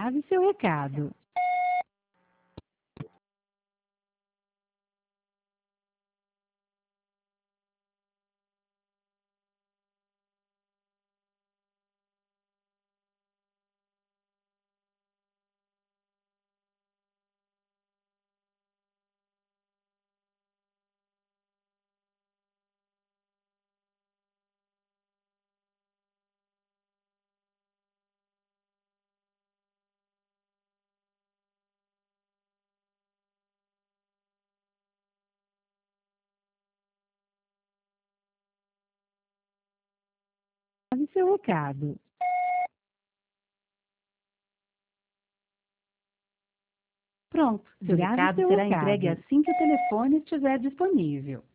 Grave seu recado. Grave seu recado. Pronto, seu Grave recado seu será recado. entregue assim que o telefone estiver disponível.